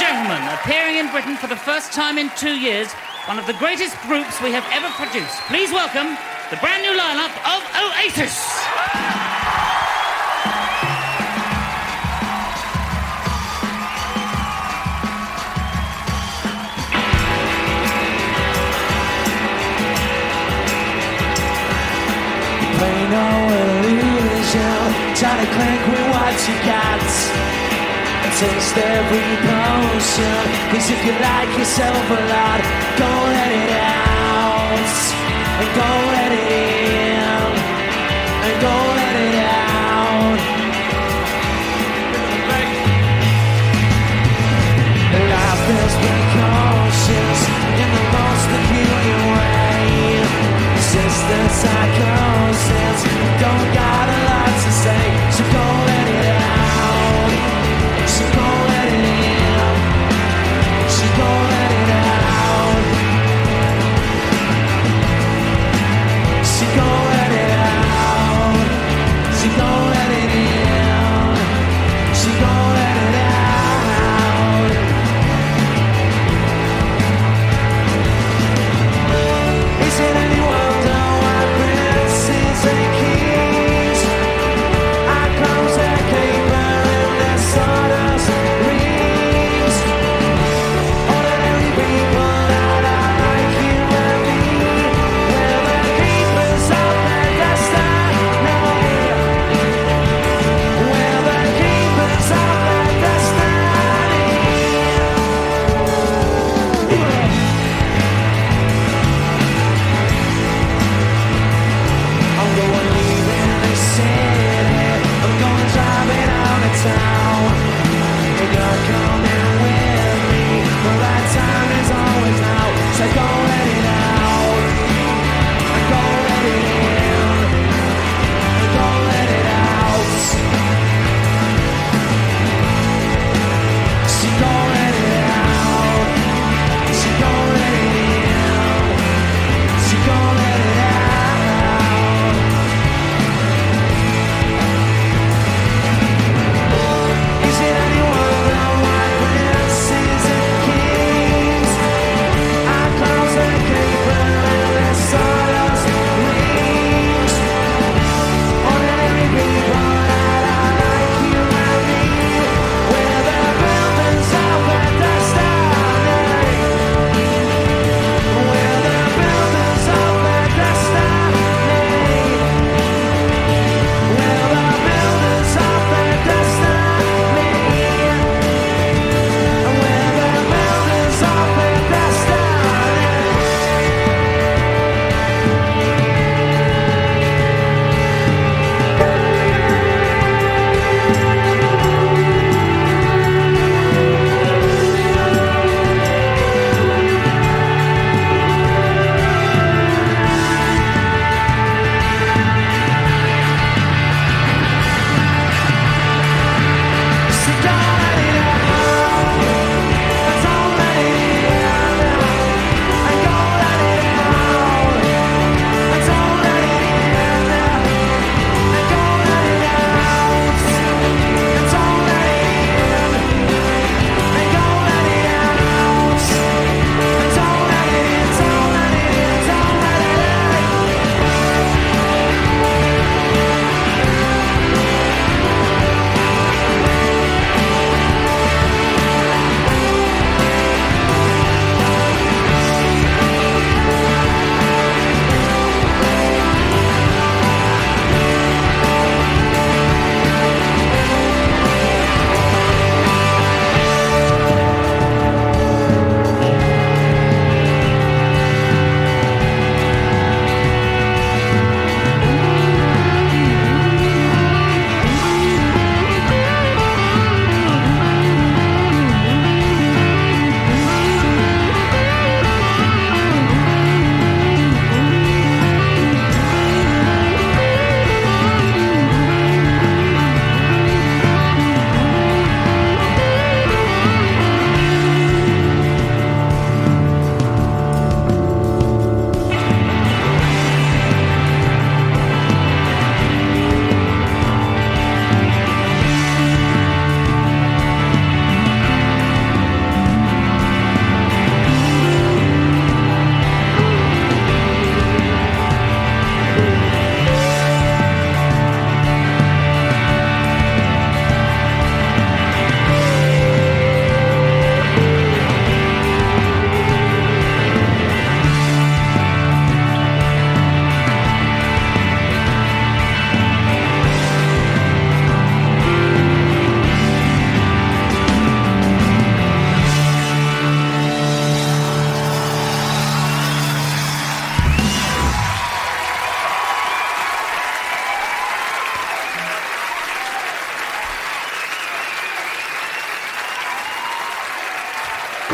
gentlemen, appearing in Britain for the first time in 2 years, one of the greatest groups we have ever produced. Please welcome the brand new lineup of Oasis. Play no illusion, try to clink with what you got. Taste every potion, 'cause if you like yourself a lot, go let it out, and go let it in, and go let it out. Life is precocious in the most peculiar way. Sister psychosis, don't got a lot to say, so go let it out. So go let it in. So go let it out. So go let it out.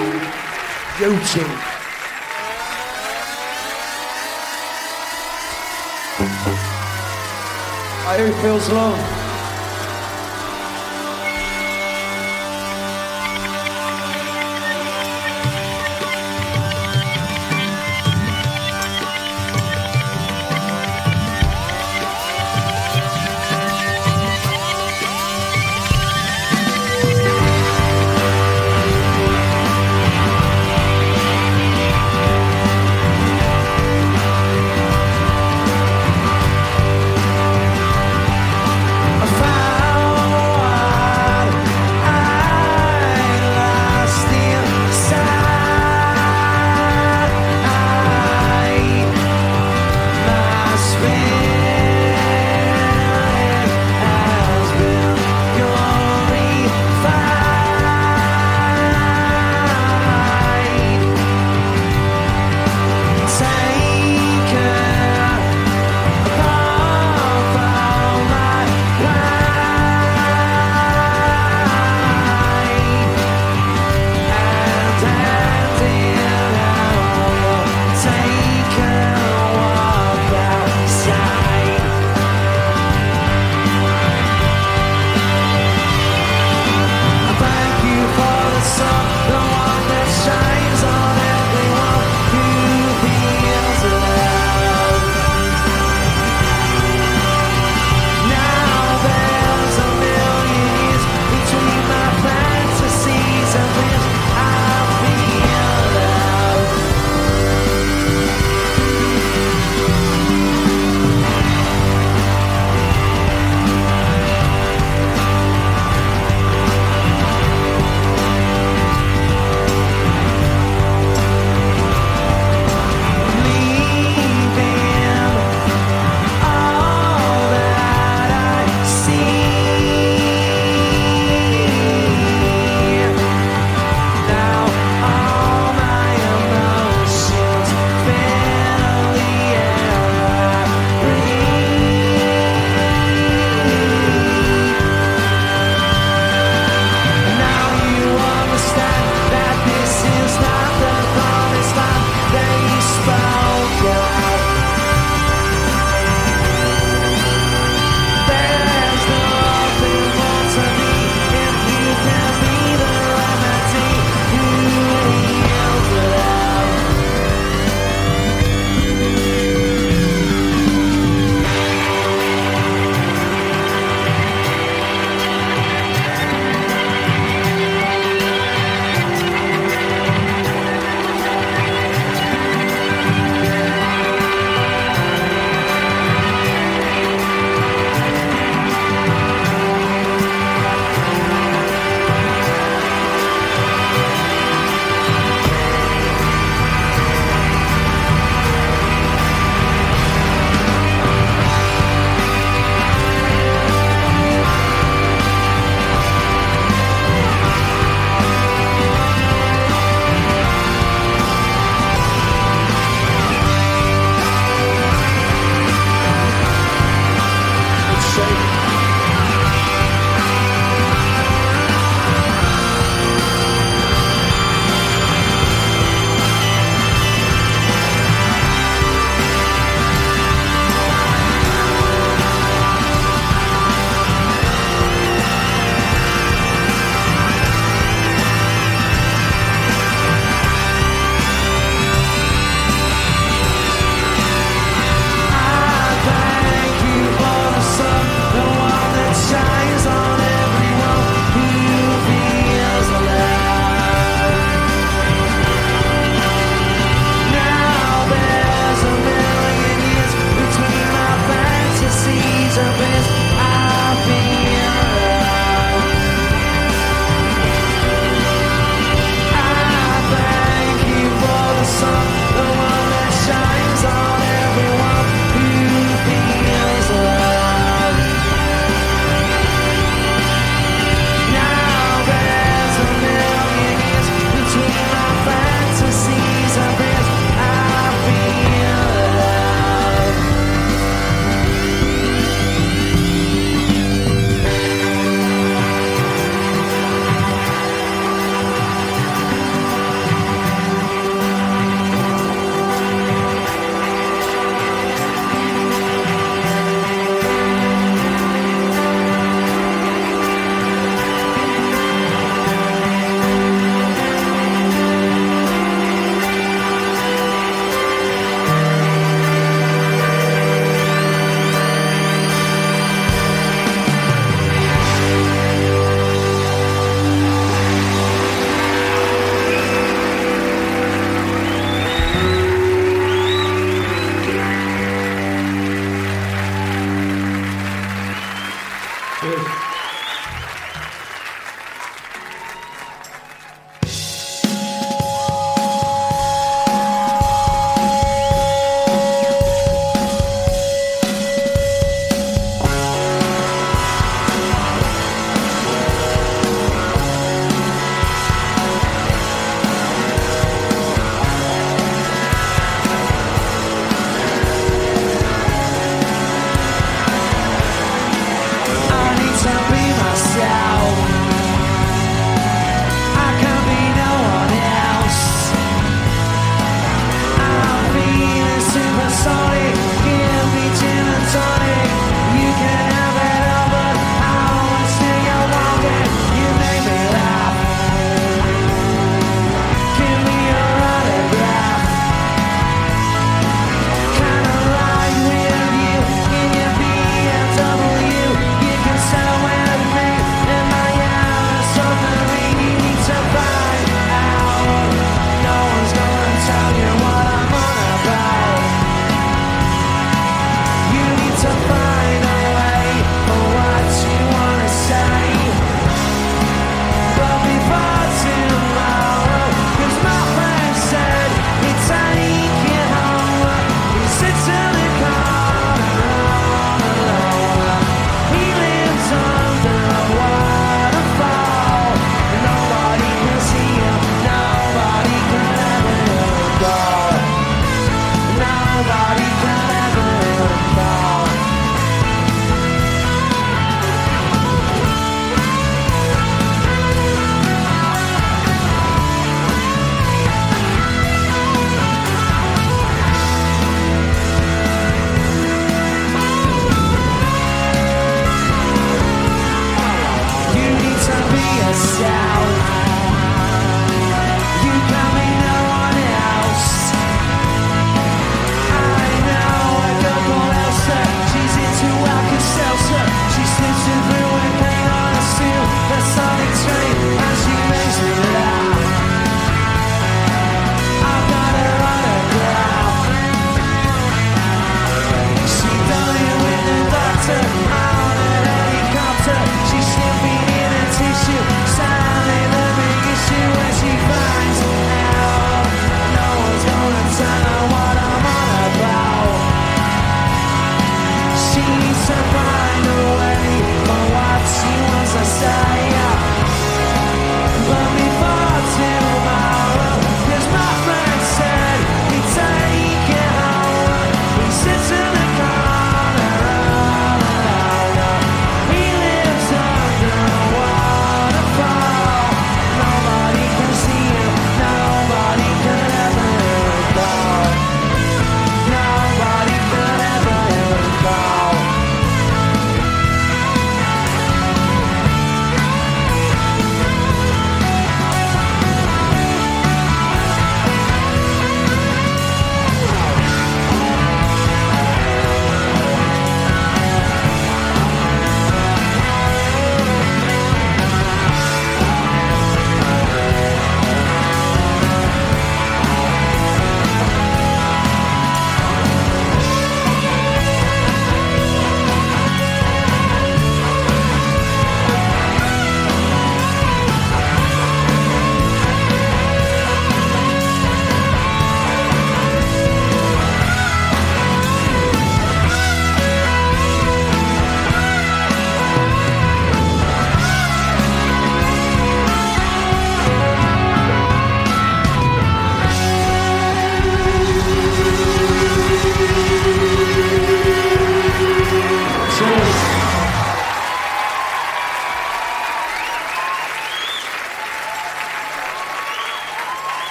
Beauty. Who feels love?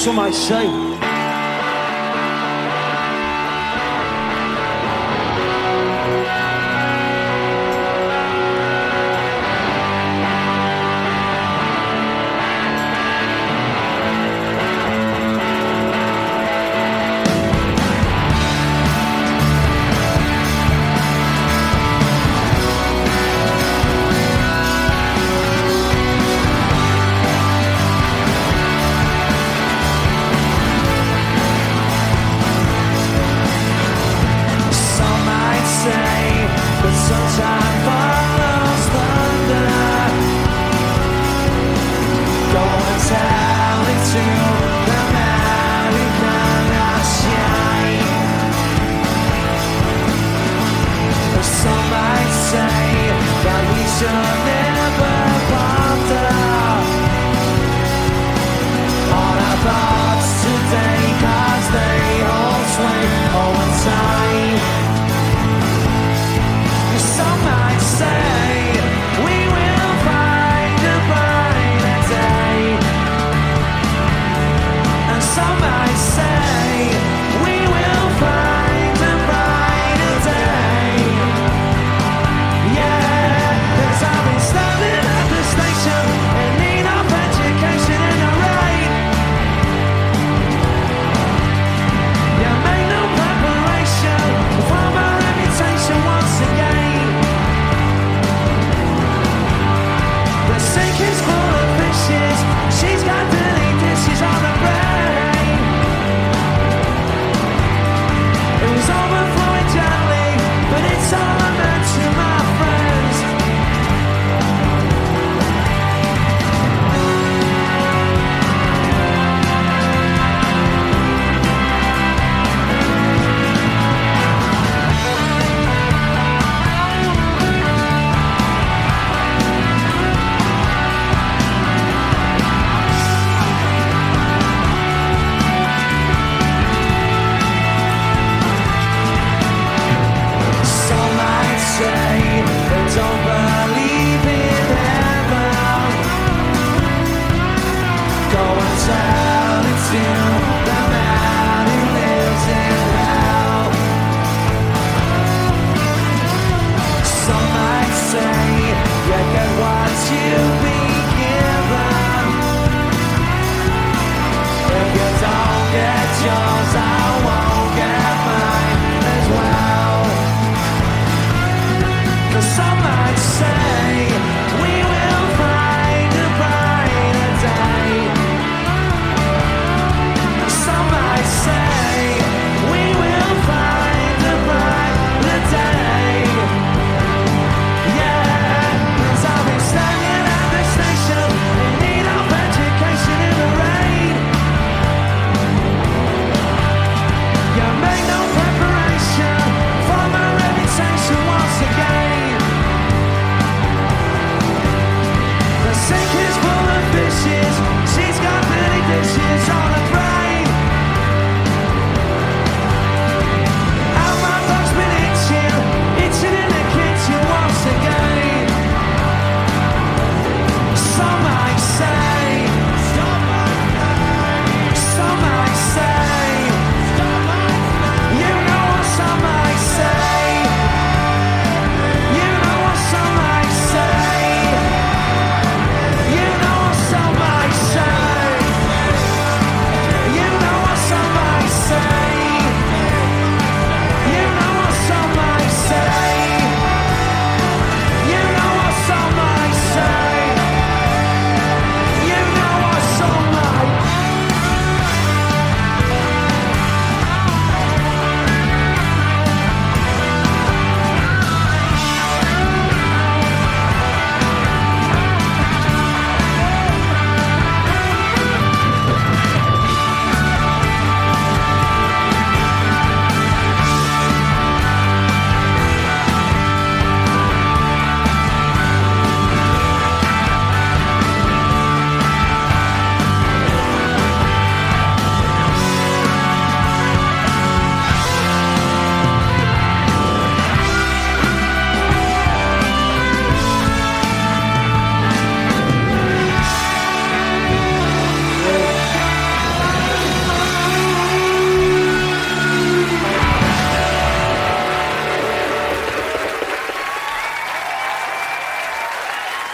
some might say.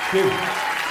Thank you.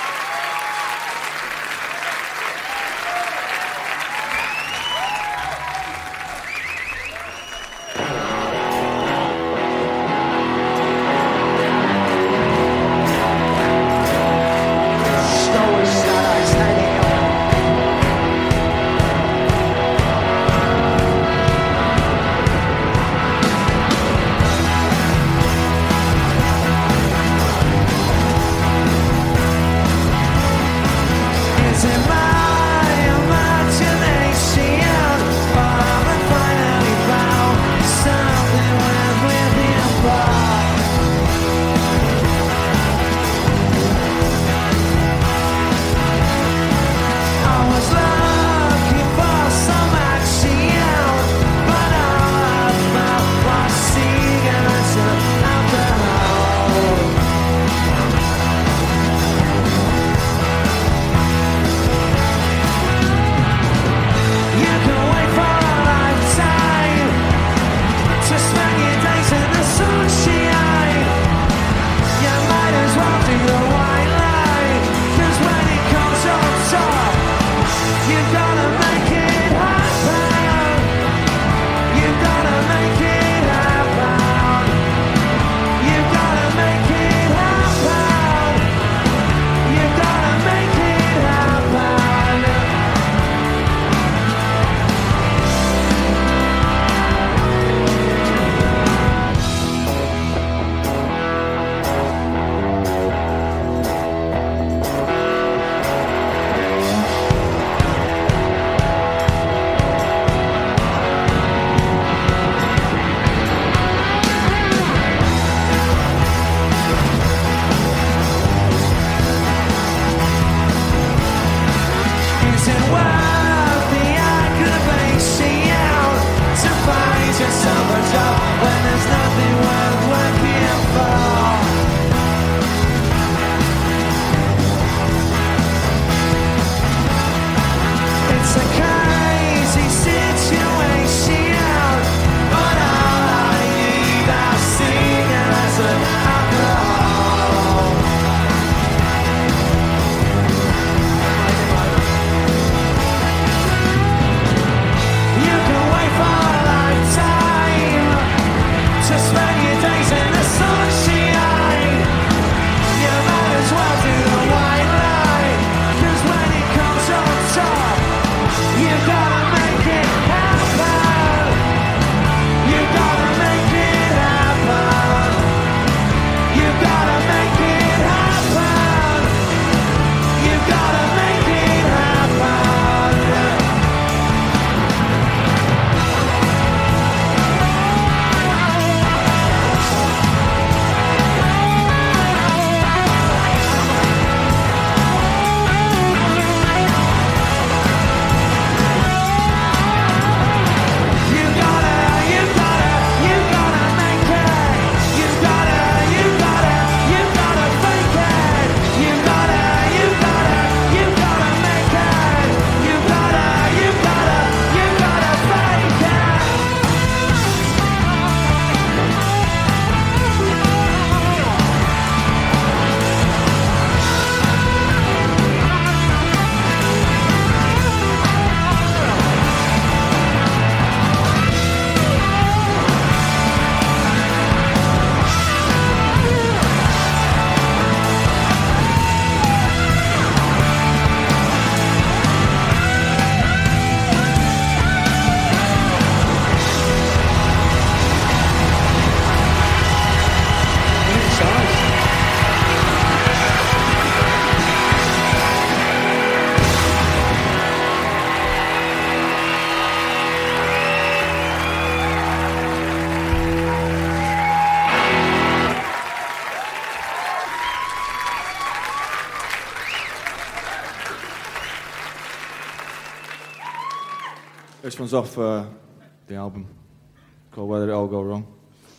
This one's off the album called Where Did It All Go Wrong.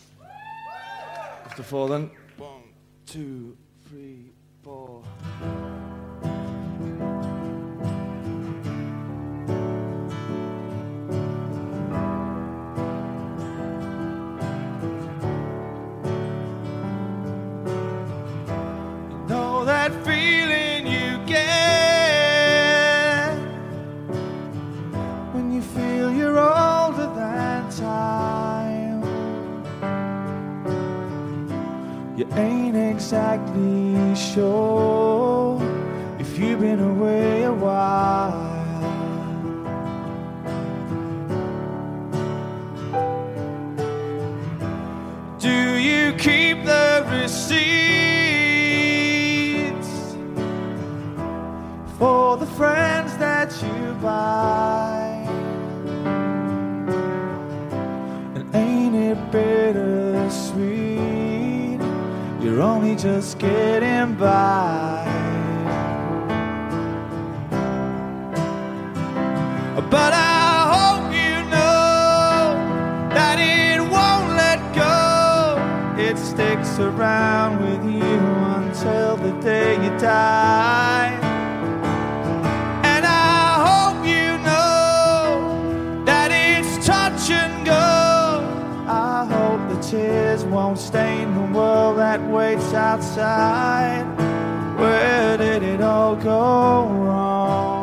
After four then. 1, 2, 3, 4. You know that feeling You ain't exactly sure if you've been away a while. Do you keep the receipts for the friends that you buy? And ain't it bittersweet? You're only just getting by. But I hope you know that it won't let go. It sticks around with you until the day you die. And I hope you know that it's touch and go. I hope the tears won't stain the world that waits outside. Where did it all go wrong?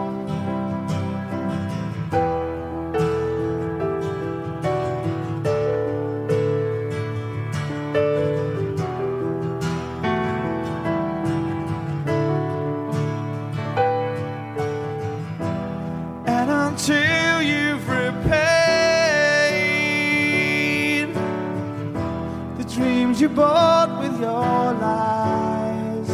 Until you've repaid the dreams you bought with your lies,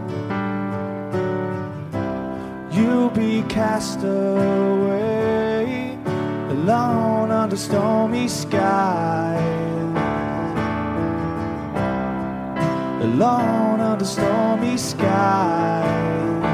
you'll be cast away alone under stormy skies. Alone under stormy skies.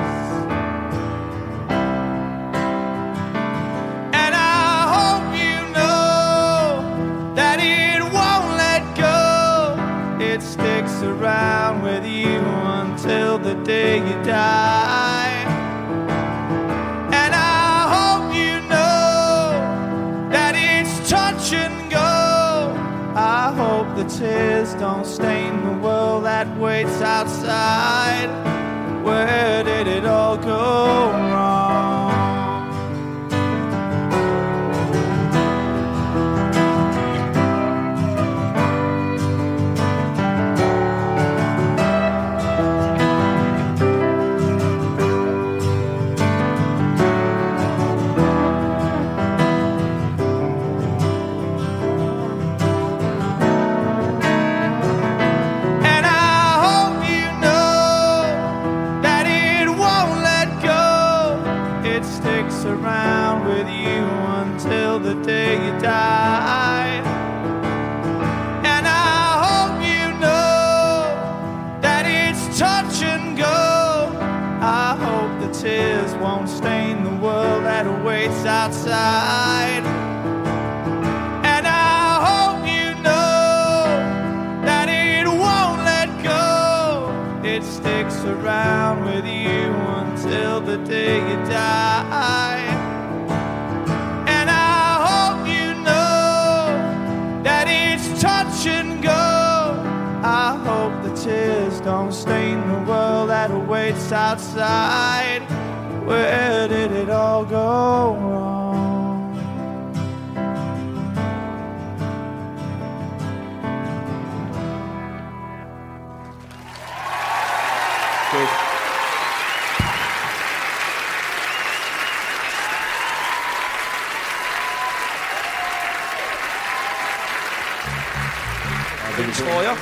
It sticks around with you until the day you die. And I hope you know that it's touch and go. I hope the tears don't stain the world that waits outside. Where did it all go wrong? Around with you until the day you die. And I hope you know that it's touch and go. I hope the tears won't stain the world that awaits outside. And I hope you know that it won't let go. It sticks around with you until the day you die. And I hope you know that it's touch and go. I hope the tears don't stain the world that awaits outside. Where did it all go wrong? Good. Sawyer.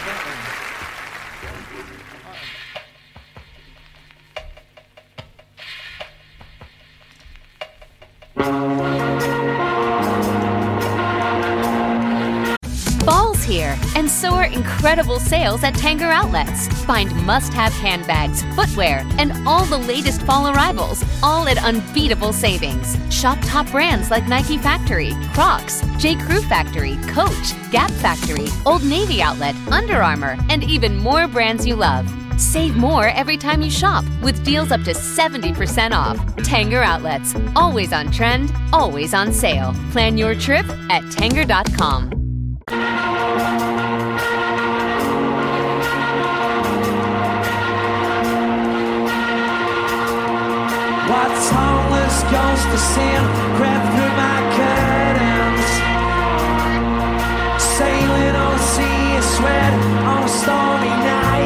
Fall's here, and so are incredible sales at Tanger Outlets. Find must-have handbags, footwear, and all the latest fall arrivals, all at unbeatable savings. Shop top brands like Nike Factory, Crocs, J. Crew Factory, Coach, Gap Factory, Old Navy Outlet, Under Armour, and even more brands you love. Save more every time you shop with deals up to 70% off. Tanger Outlets, always on trend, always on sale. Plan your trip at Tanger.com. What's homeless goes to sin, crept through my curtains. Sailing on a sea of sweat on a stormy night.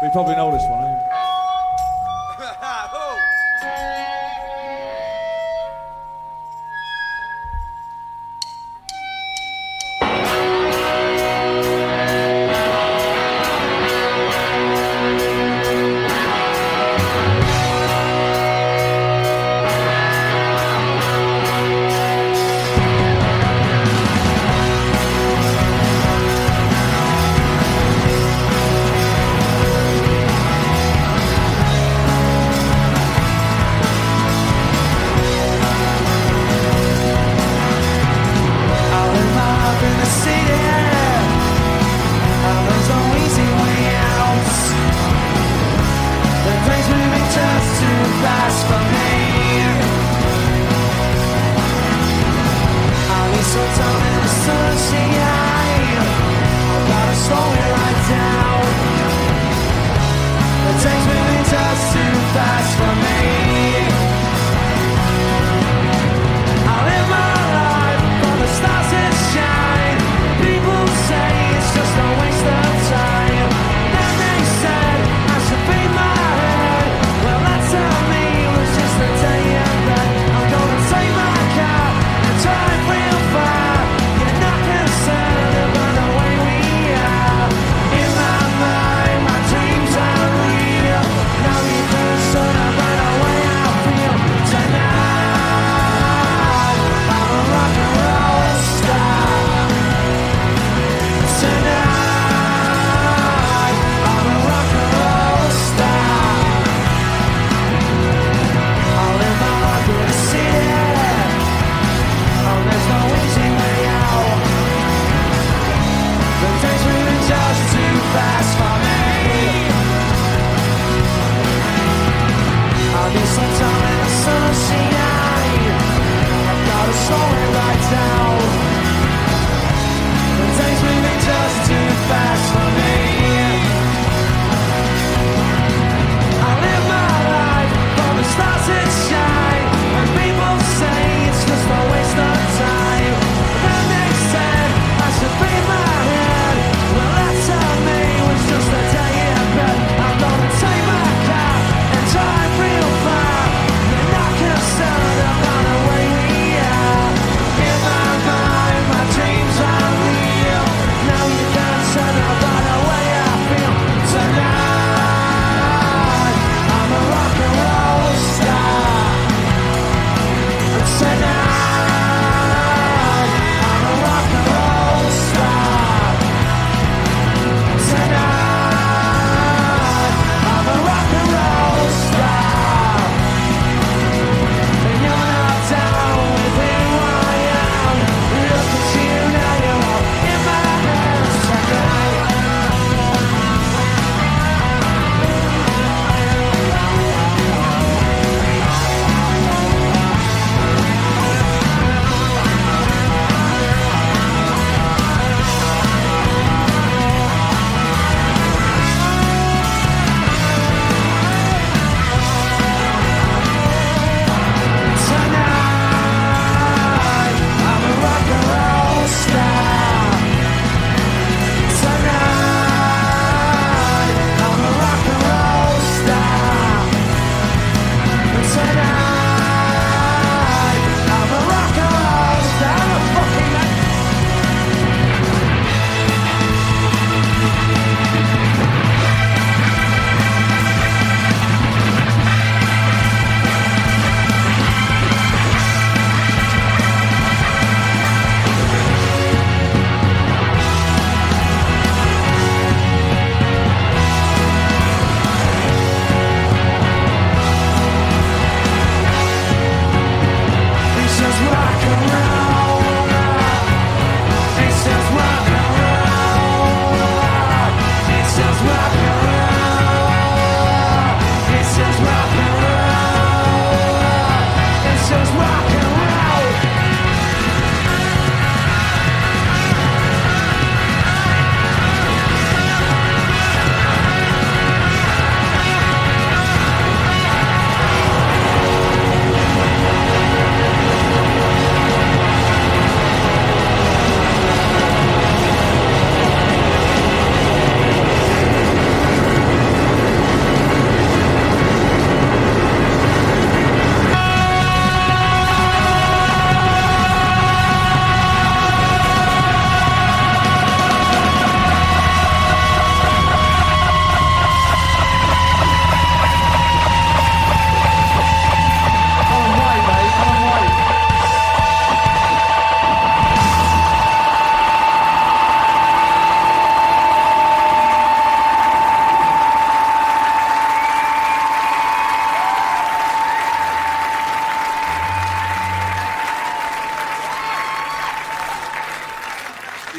You probably know this one, eh?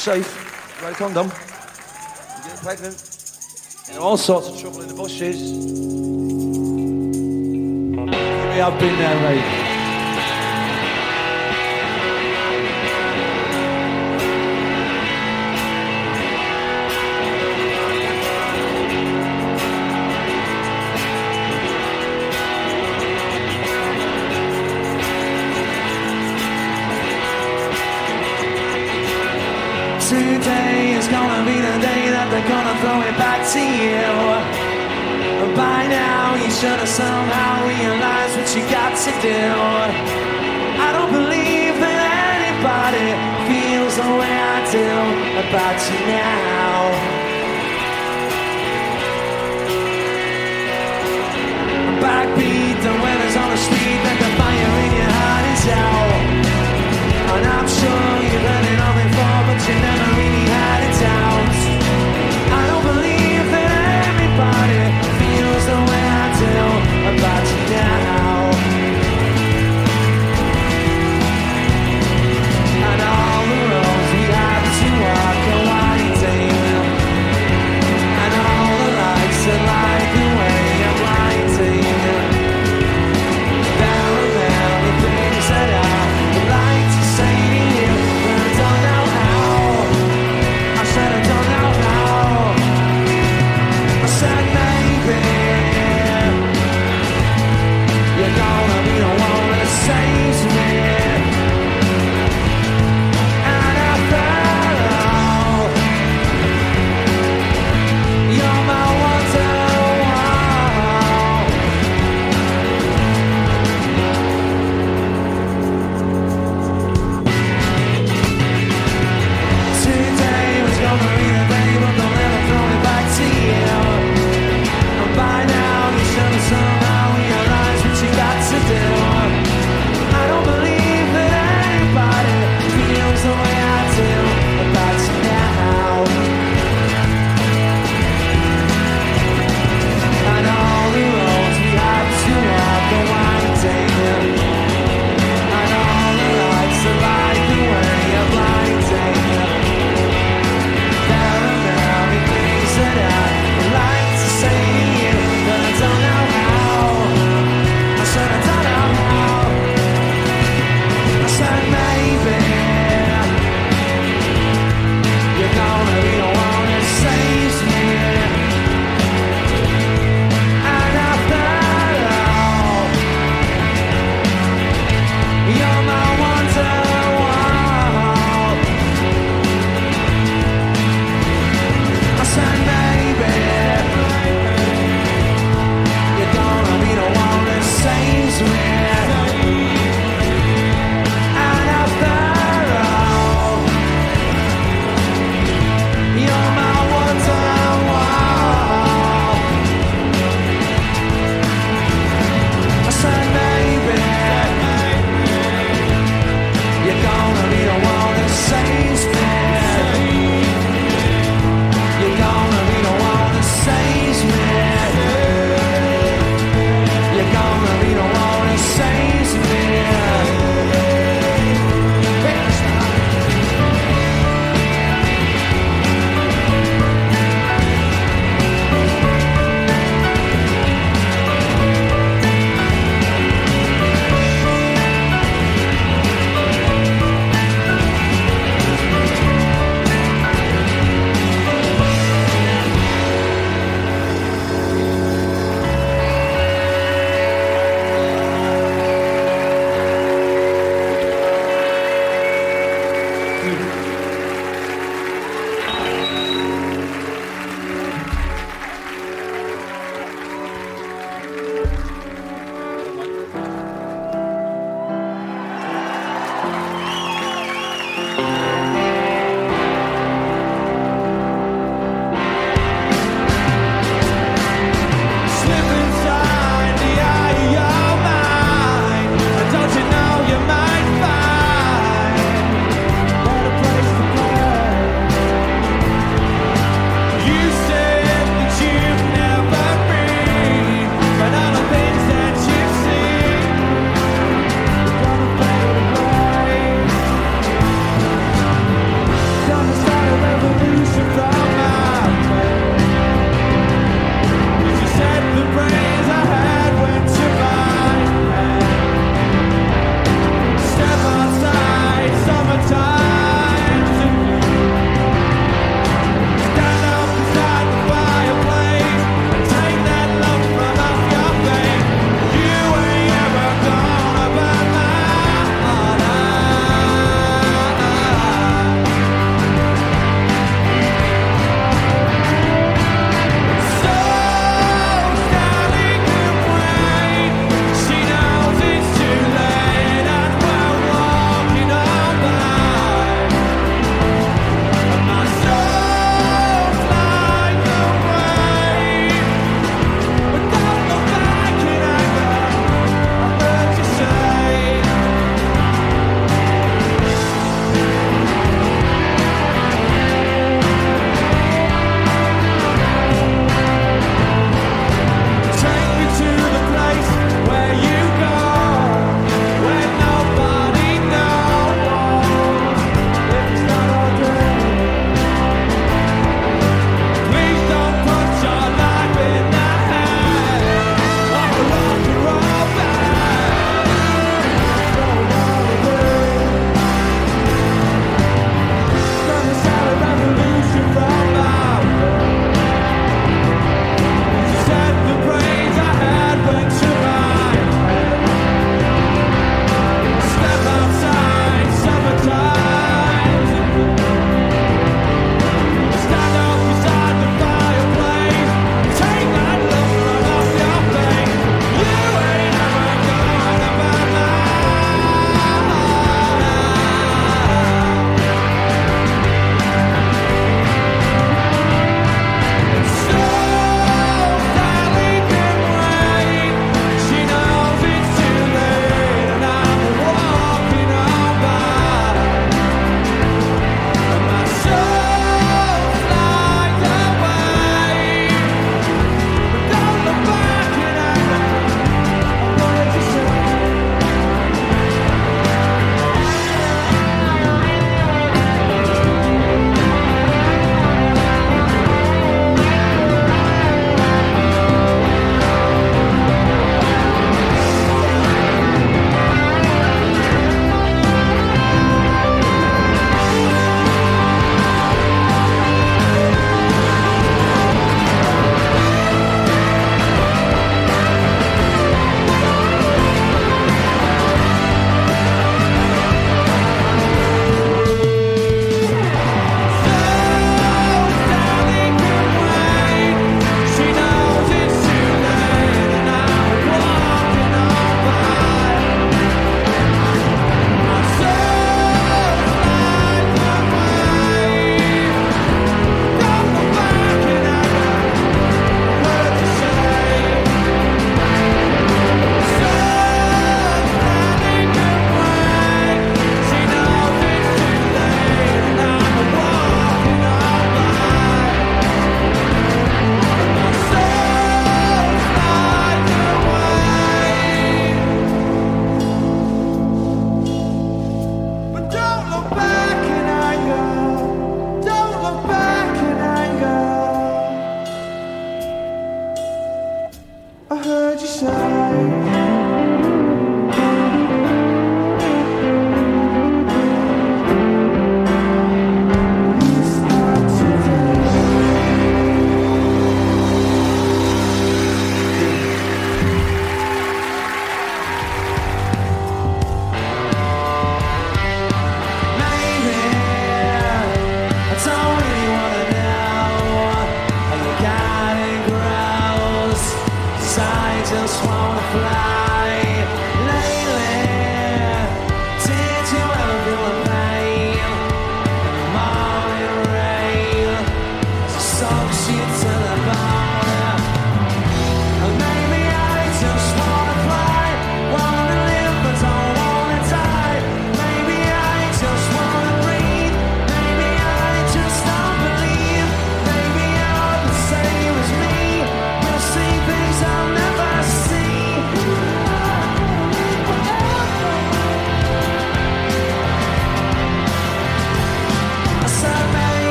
safe. Wear a condom. You're getting pregnant. You know, all sorts of trouble in the bushes. Maybe I've been there, mate. 'Today is gonna be the day that they're gonna throw it back to you. By now you should have somehow realized what you got to do. I don't believe that anybody feels the way I do about you now. Backbeat, the weather's on the street, that the fire in your heart is out. And I'm sure you've heard it all before, but you never really had it out. I don't believe that everybody feels the way I do about you now. And all the roads we have to walk are winding.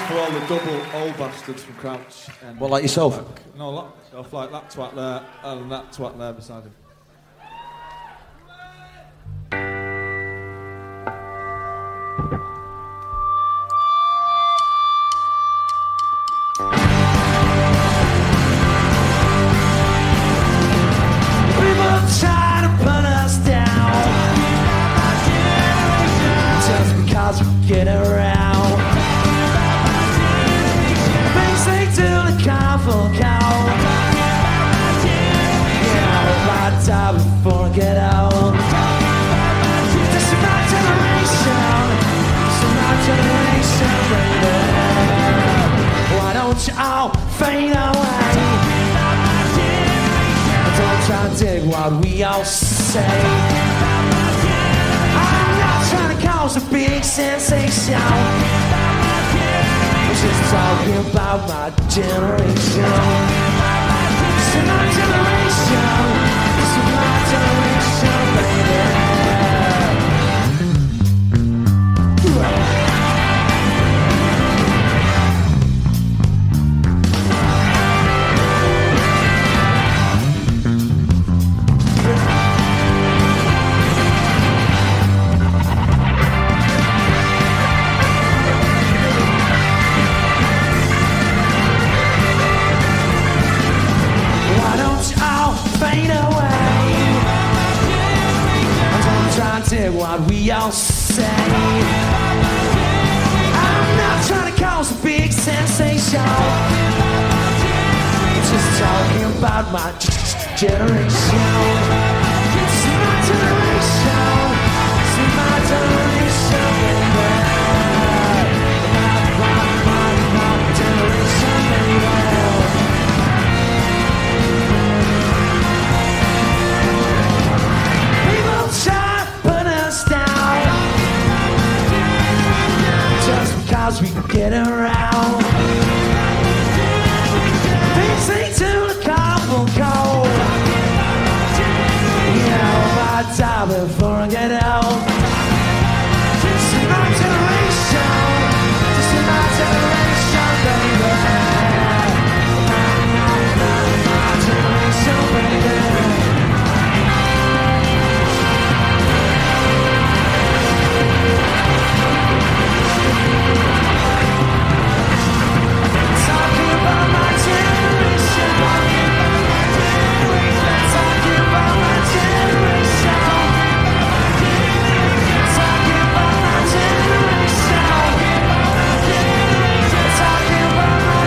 for all the double old bastards from Crouch. And What, like yourself? No, like myself, like that twat there, and that twat there beside him. People try to put us down just because we get around. Things they do to careful cow. Yeah, I hope I die before I get out. This is my generation. This is my generation, baby. Why don't you all fade away? Don't try to dig what we all say. I'm not trying to cause a big sensation. I'm just talking about my generation. This is my generation. This is my generation, baby. Fade away. Don't try to dig what we all say. I'm not trying to cause a big sensation. Just talking about my generation. This is my generation. This is my generation, baby. My generation, baby. Try to put us down just because we get around. Things they do to couple cold. Yeah, I die before I get out. This is my generation. This is my generation, baby. My generation, baby. Talking about my generation. Talking about my generation. Talking about my generation. Talking about my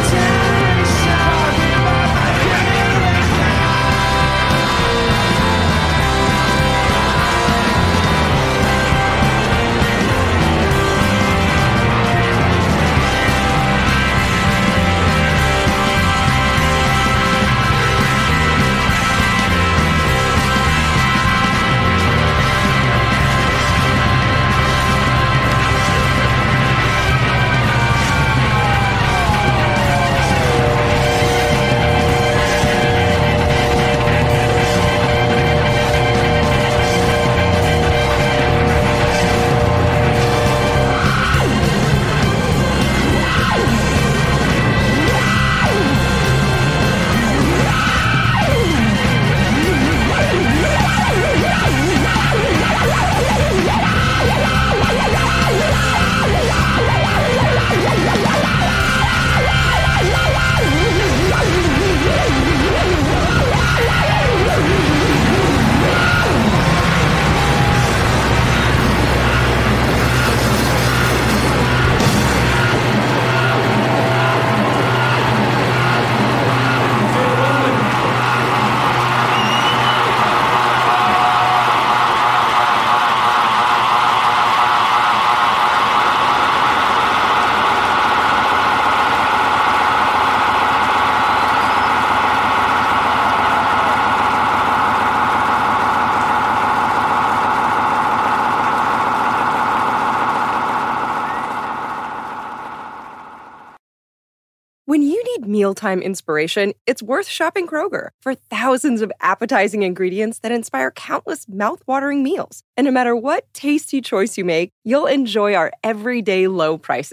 When you need mealtime inspiration, it's worth shopping Kroger for thousands of appetizing ingredients that inspire countless mouth-watering meals. And no matter what tasty choice you make, you'll enjoy our everyday low prices.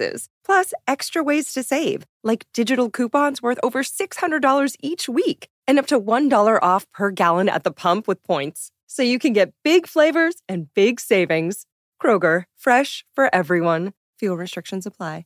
Plus, extra ways to save, like digital coupons worth over $600 each week and up to $1 off per gallon at the pump with points. So you can get big flavors and big savings. Kroger, fresh for everyone. Fuel restrictions apply.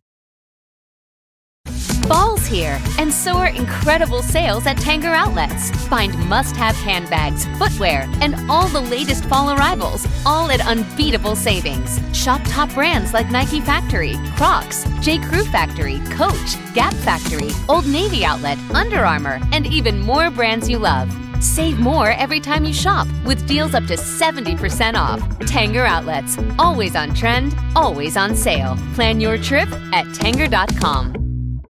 Fall's here, and so are incredible sales at Tanger Outlets. Find must-have handbags, footwear, and all the latest fall arrivals, all at unbeatable savings. Shop top brands like Nike Factory, Crocs, J. Crew Factory, Coach, Gap Factory, Old Navy Outlet, Under Armour, and even more brands you love. Save more every time you shop with deals up to 70% off. Tanger Outlets, always on trend, always on sale. Plan your trip at Tanger.com.